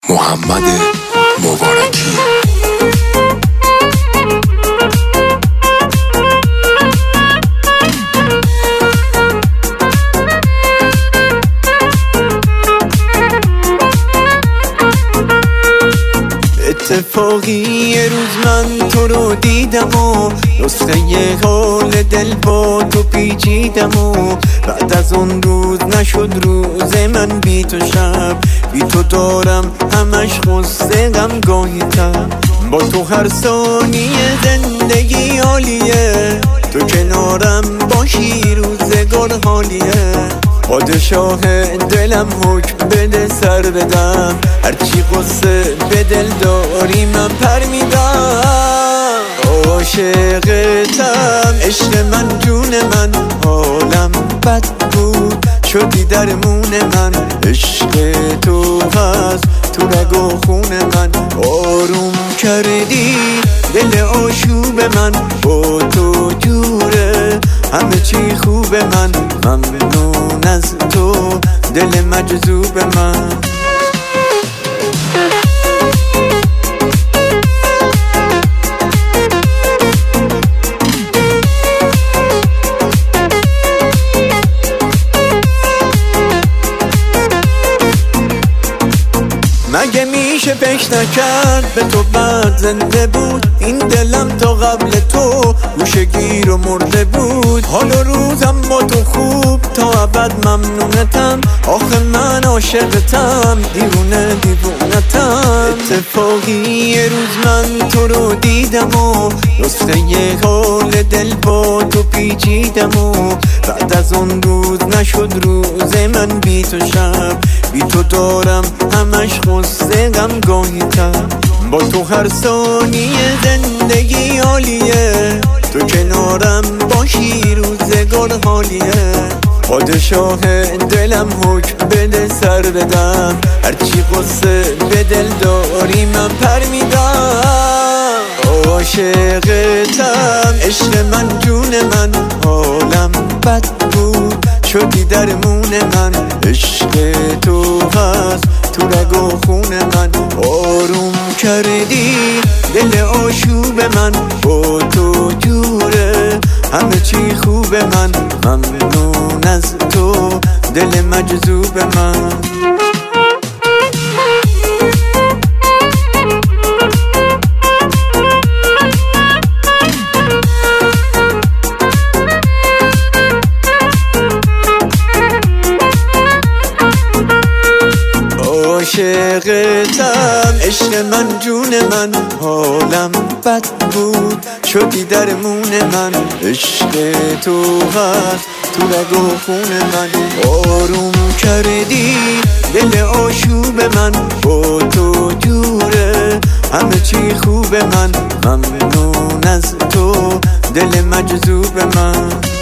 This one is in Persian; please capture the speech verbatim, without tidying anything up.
محمد مبارکی. اتفاقی یه روز من تو رو دیدم و نسخه یه حال دل با تو پیچیدم و بعد از اون روز نشد روز من بی تو، شب بی تو دارم همش غصه غم گاهی تب. با تو هر ثانیه زندگی عالیه، تو کنارم باشی روزگار حالیه. پادشاه دلم حکم بده سر بدم، هرچی قصه به دل داری من پر میدم. عاشقتم عشق من جون من، حالم بد بود شدی درمون من. عشق تو هست تو رگ و خون من، آروم کردی دل آشوب من. با تو جوره همه چی خوب من، ممنون از تو دل مجذوب من. مگه میشه فکر نکرد به تو بعد زنده بود این دلم تا قبل تو گوشه گیر و مرده بود. حال و روزم با تو خوب تا ابد ممنونتم، آخه من عاشقتم دیوونه دیوونتم. اتفاقی یه روز من تو رو دیدم و نسخه یه حال دل با تو پیچیدم و بعد از اون روز نشد روز من بی تو، شب بی تو دارم همش غصه غم گاهی تب. با تو هر ثانیه زندگی عالیه، تو کنارم باشی روزگار حالیه. پادشاه دلم حکم بده سر بدم، هرچی قصه به دل داری من پر میدم. عاشقتم عشق من جون من، حالم بد بود شدی درمون من. عشق تو هست تو رگ و خون من، آروم کردی دل آشوب من. با تو جوره همه چی خوب من، ممنون از تو دل مجذوب من. عاشقتم عشق من جون من، حالم بد بود شدی درمون من. عشق تو هست تو رگ و خون من، آروم کردی دل آشوب من. با تو جوره همه چی خوب من، ممنون از تو دل مجذوب من.